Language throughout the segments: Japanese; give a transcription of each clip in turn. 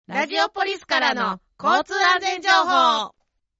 ラジオポリスからの交通安全情報。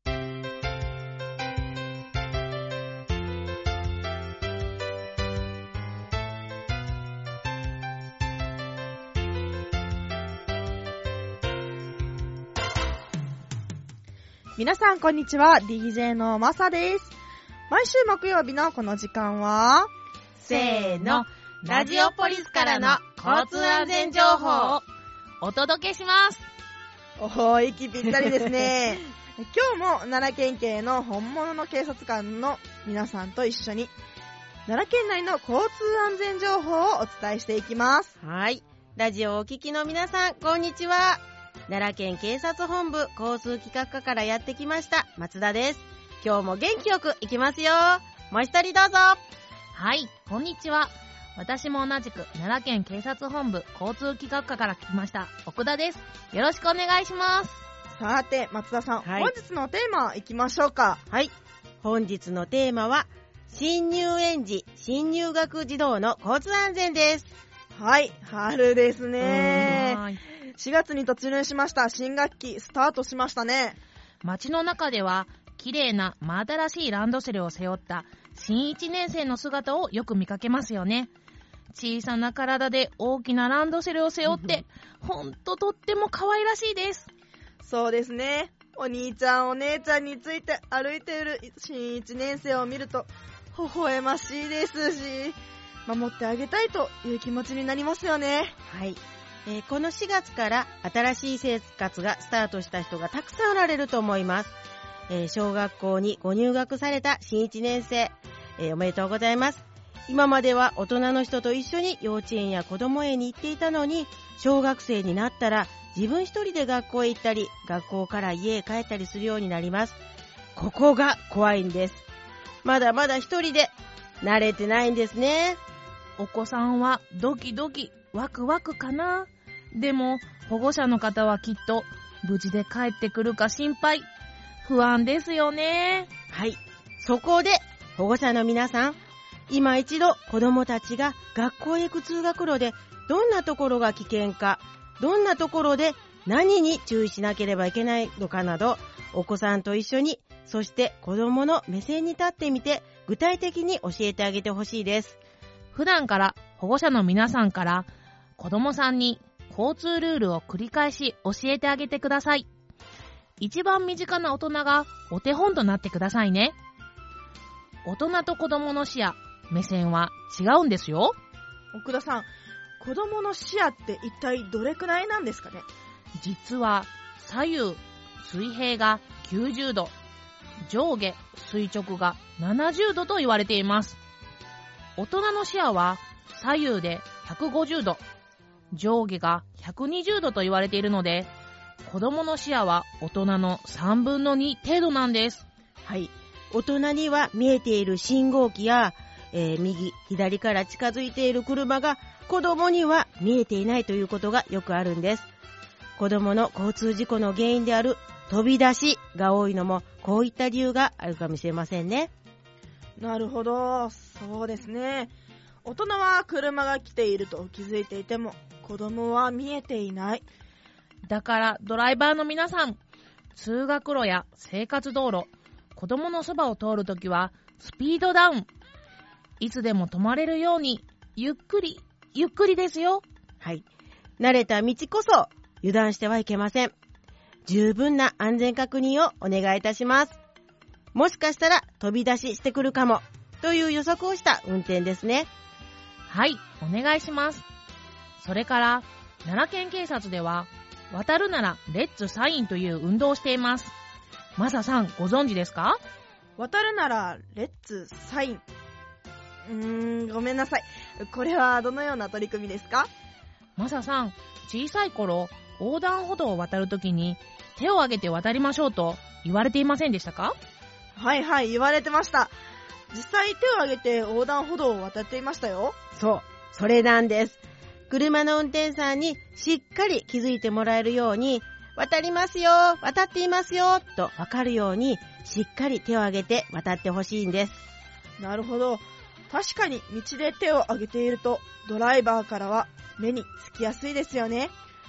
皆さんこんにちは、 DJ のまさです。毎週木曜日のこの時間はせーの、ラジオポリスからの交通安全情報をお届けします。 おー、息ぴったりですね今日も奈良県警の本物の警察官の皆さんと一緒に奈良県内の交通安全情報をお伝えしていきます。 はい、ラジオをお聞きの皆さん、こんにちは。奈良県警察本部交通企画課からやってきました松田です。今日も元気よくいきますよ。もう一人どうぞ。 はい、こんにちは。私も同じく奈良県警察本部交通企画課から来ました奥田です。よろしくお願いします。 さて松田さん、 はい、 本日のテーマいきましょうか。 はい、本日のテーマは新入園児新入学児童の交通安全です。 はい、春ですね。 はい、 4月に突入しました。新学期スタートしましたね。 街の中では綺麗な真新しいランドセルを背負った新1年生の姿をよく見かけますよね。小さな体で大きなランドセルを背負ってほんととっても可愛らしいです。 そうですね。お兄ちゃんお姉ちゃんについて歩いている新1年生を見ると微笑ましいですし、守ってあげたいという気持ちになりますよね。 はい、この4月から新しい生活がスタートした人がたくさんおられると思います。小学校にご入学された新1年生、おめでとうございます。今までは大人の人と一緒に幼稚園や子ども園に行っていたのに、小学生になったら自分一人で学校へ行ったり学校から家へ帰ったりするようになります。ここが怖いんです。まだまだ一人で慣れてないんですね。 お子さんはドキドキワクワクかな。でも保護者の方はきっと無事で帰ってくるか心配、不安ですよね。 はい、そこで保護者の皆さん、今一度子どもたちが学校へ行く通学路でどんなところが危険か、どんなところで何に注意しなければいけないのかなど、お子さんと一緒に、そして子どもの目線に立ってみて具体的に教えてあげてほしいです。 普段から保護者の皆さんから子供さんに交通ルールを繰り返し教えてあげてください。一番身近な大人がお手本となってくださいね。大人と子供の視野、目線は違うんですよ。 奥田さん、子供の視野って一体どれくらいなんですかね。 実は左右水平が90度、上下垂直が70度と言われています。大人の視野は左右で150度、上下が120度と言われているので、子供の視野は大人の3分の2程度なんです。 はい、大人には見えている信号機や、右左から近づいている車が子供には見えていないということがよくあるんです。子供の交通事故の原因である飛び出しが多いのもこういった理由があるかもしれませんね。 なるほど、そうですね。大人は車が来ていると気づいていても子供は見えていない。 だからドライバーの皆さん、通学路や生活道路、子供のそばを通るときはスピードダウン、いつでも止まれるようにゆっくりゆっくりですよ。 はい、慣れた道こそ油断してはいけません。十分な安全確認をお願いいたします。もしかしたら飛び出ししてくるかもという予測をした運転ですね。 はい、お願いします。それから奈良県警察では渡るならレッツサインという運動をしています。マサさんご存知ですか？ 渡るならレッツサイン。ごめんなさい。これはどのような取り組みですか？ マサさん、小さい頃横断歩道を渡るときに手を挙げて渡りましょうと言われていませんでしたか？ はいはい、言われてました。実際手を挙げて横断歩道を渡っていましたよ。 そう、それなんです。車の運転手さんにしっかり気づいてもらえるように、渡りますよ、渡っていますよと分かるようにしっかり手を挙げて渡ってほしいんです。 なるほど。確かに道で手を挙げているとドライバーからは目につきやすいですよね。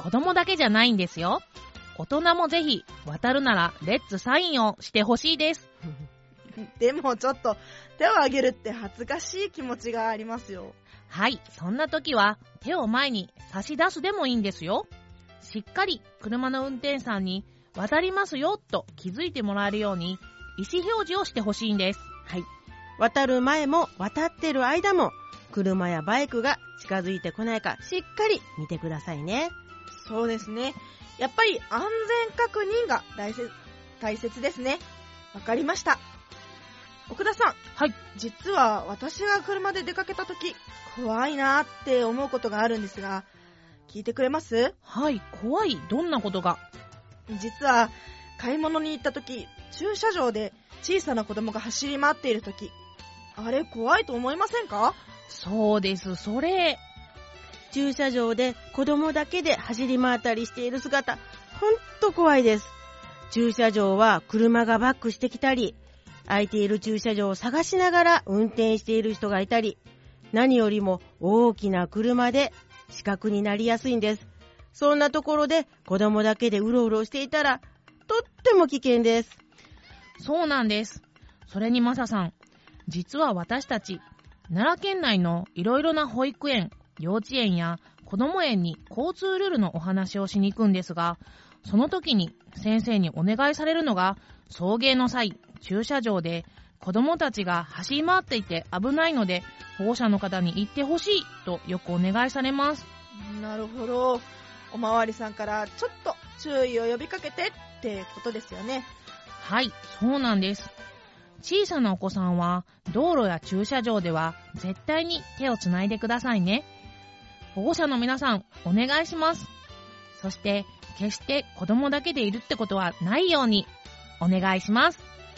子供だけじゃないんですよ。大人もぜひ渡るならレッツサインをしてほしいです。 でもちょっと手を挙げるって恥ずかしい気持ちがありますよ。 はい、そんな時は手を前に差し出すでもいいんですよ。しっかり車の運転手さんに渡りますよと気づいてもらえるように意思表示をしてほしいんです。 はい。渡る前も渡ってる間も車やバイクが近づいてこないかしっかり見てくださいね。 そうですね。やっぱり安全確認が大切ですね。わかりました。奥田さん。 はい。 実は私が車で出かけた時怖いなって思うことがあるんですが、聞いてくれます？ はい、怖い。どんなことが？ 実は買い物に行った時、駐車場で小さな子供が走り回っている時、あれ怖いと思いませんか？ そうです、それ。 駐車場で子供だけで走り回ったりしている姿、ほんと怖いです。駐車場は車がバックしてきたり、空いている駐車場を探しながら運転している人がいたり、何よりも大きな車で死角になりやすいんです。そんなところで子供だけでうろうろしていたらとっても危険です。 そうなんです。それにマサさん、実は私たち奈良県内のいろいろな保育園、幼稚園や子ども園に交通ルールのお話をしに行くんですが、その時に先生にお願いされるのが、送迎の際駐車場で子どもたちが走り回っていて危ないので保護者の方に行ってほしいとよくお願いされます。 なるほど。おまわりさんからちょっと注意を呼びかけてってことですよね。 はい、そうなんです。小さなお子さんは道路や駐車場では絶対に手をつないでくださいね。保護者の皆さん、お願いします。そして決して子供だけでいるってことはないようにお願いします。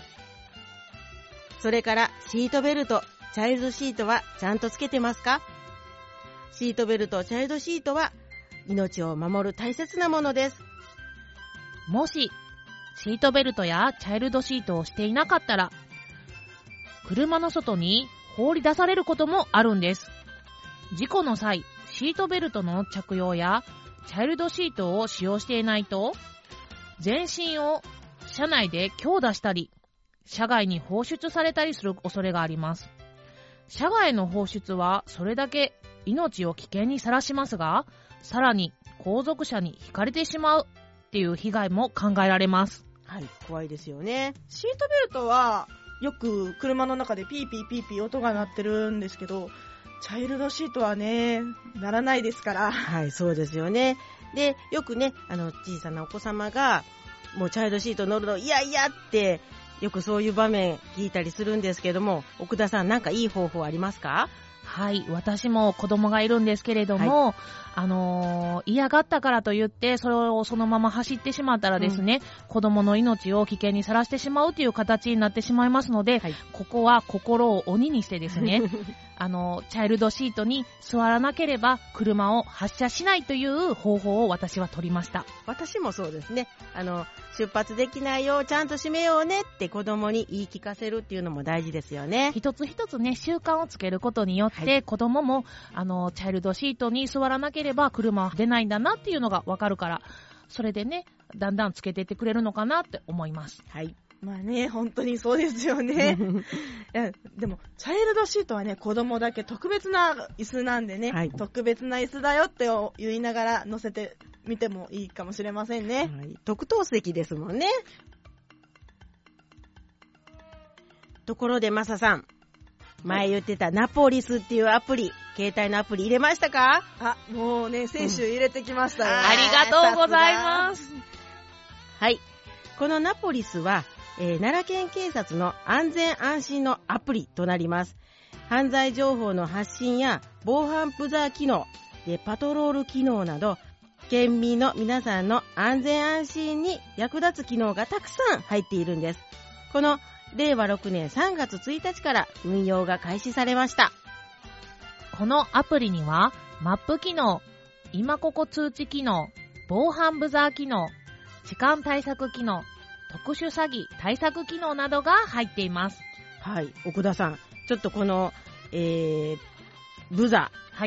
それからシートベルト、チャイルドシートはちゃんとつけてますか？シートベルト、チャイルドシートは命を守る大切なものです。 もしシートベルトやチャイルドシートをしていなかったら、車の外に放り出されることもあるんです。事故の際、シートベルトの着用やチャイルドシートを使用していないと、全身を車内で強打したり、車外に放出されたりする恐れがあります。車外への放出はそれだけ命を危険にさらしますが、さらに後続車にひかれてしまうっていう被害も考えられます。 はい、怖いですよね。 シートベルトはよく車の中でピーピーピーピー音が鳴ってるんですけど、チャイルドシートはね、鳴らないですから。 はい、そうですよね。で、よくね、小さなお子様がもうチャイルドシート乗るの嫌々ってよくそういう場面聞いたりするんですけども、奥田さん、なんかいい方法ありますか？ はい、私も子供がいるんですけれども、嫌がったからといってそれをそのまま走ってしまったらですね、子供の命を危険にさらしてしまうという形になってしまいますので、ここは心を鬼にしてですねチャイルドシートに座らなければ車を発車しないという方法を私は取りました。 私もそうですね。出発できないよ、ちゃんと閉めようねって子供に言い聞かせるっていうのも大事ですよね。 一つ一つね、習慣をつけることによって、子供もチャイルドシートに座らなければ車は出ないんだなっていうのがわかるから、それでね、だんだんつけていってくれるのかなって思います。 はい。 まあね、本当にそうですよね。いやでもチャイルドシートはね、子供だけ特別な椅子なんでね、特別な椅子だよって言いながら乗せてみてもいいかもしれませんね。 特等席ですもんね。ところでマサさん、前言ってたナポリスっていうアプリ、携帯のアプリ入れましたか？ もうね、先週入れてきましたよ。 ありがとうございます。 はい。このナポリスは、奈良県警察の安全安心のアプリとなります。犯罪情報の発信や防犯ブザー機能でパトロール機能など、県民の皆さんの安全安心に役立つ機能がたくさん入っているんです。この令和6年3月1日から運用が開始されました。 このアプリにはマップ機能、今ここ通知機能、防犯ブザー機能、痴漢対策機能、特殊詐欺対策機能などが入っています。 はい、奥田さん、ちょっとこの、ブザー、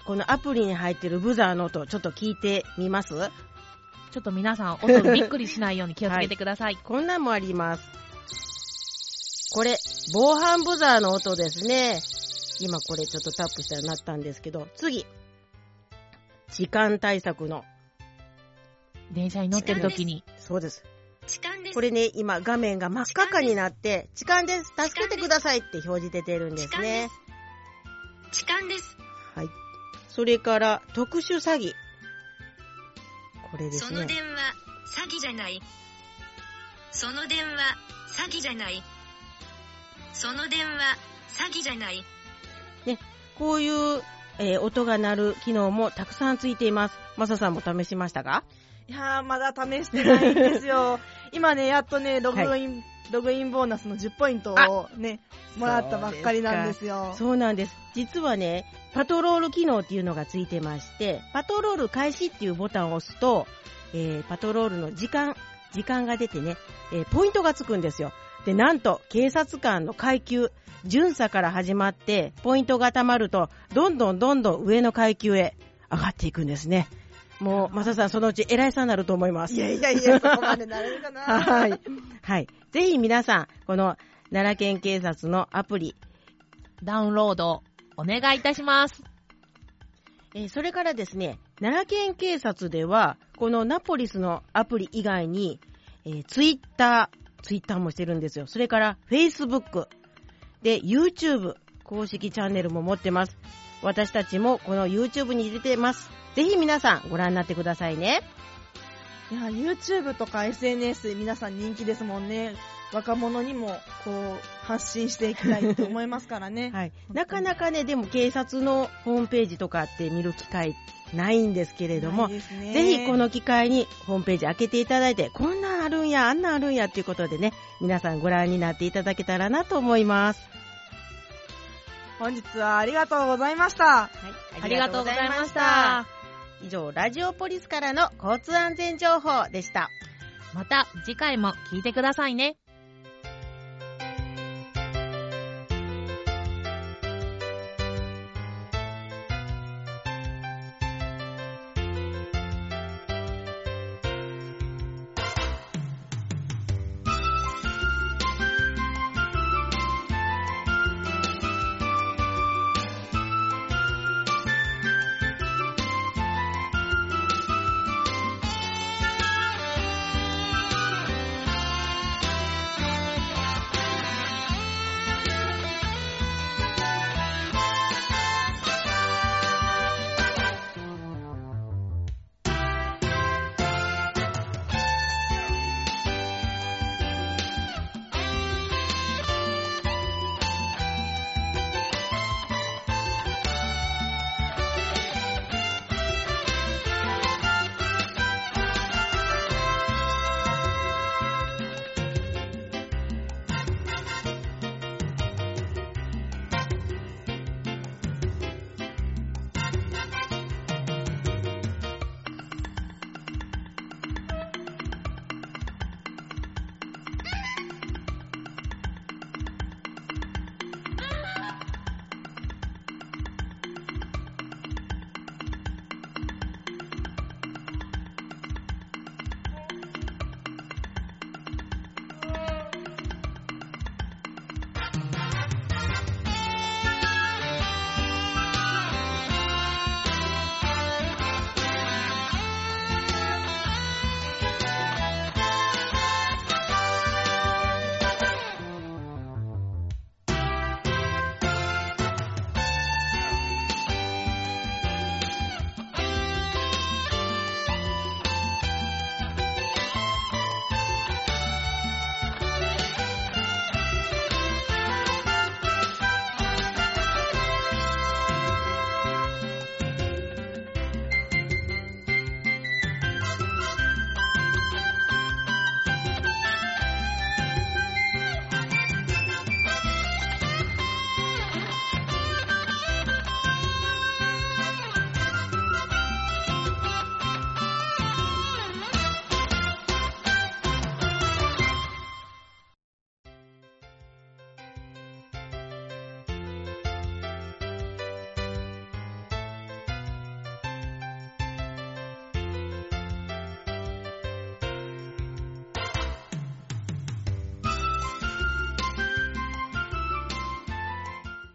このアプリに入ってるブザーの音、ちょっと聞いてみます？ ちょっと皆さん、音びっくりしないように気をつけてください。 こんなんもあります。これ、防犯ブザーの音ですね。今これちょっとタップしたらなったんですけど、次。痴漢対策の。 電車に乗ってる時に。 そうです。 痴漢です。 これね、今画面が真っ赤かになって、痴漢です。助けてくださいって表示出てるんですね。 痴漢です。 はい。それから、特殊詐欺。これですね。 その電話、詐欺じゃない。その電話、詐欺じゃない。その電話、詐欺じゃない。 ね、こういう、音が鳴る機能もたくさんついています。マサさんも試しましたか？ いやー、まだ試してないんですよ。今ね、やっとね、ログインボーナスの10ポイントをね、もらったばっかりなんですよ。 そうなんです。実はね、パトロール機能っていうのがついてまして、パトロール開始っていうボタンを押すと、パトロールの時間が出てね、ポイントがつくんですよ。で、なんと、警察官の階級、巡査から始まって、ポイントが貯まると、どんどん上の階級へ上がっていくんですね。もう、マサさん、そのうち偉いさんになると思います。 いや、そこまでなれるかな。 はい。はい。ぜひ皆さん、この奈良県警察のアプリ、 ダウンロードお願いいたします。 それからですね、奈良県警察では、このナポリスのアプリ以外に、ツイッターもしてるんですよ。それから、Facebook で、YouTube 公式チャンネルも持ってます。私たちもこの YouTube に出てます。ぜひ皆さんご覧になってくださいね。 いや、YouTube とか SNS 皆さん人気ですもんね。若者にもこう発信していきたいと思いますからね。 はい。なかなかね、でも警察のホームページとかって見る機会ないんですけれども、ぜひこの機会にホームページ開けていただいて、こんなんあるんや、あんなんあるんやっていうことでね、皆さんご覧になっていただけたらなと思います。 本日はありがとうございました。はい、 ありがとうございました。 以上、ラジオポリスからの交通安全情報でした。 また次回も聞いてくださいね。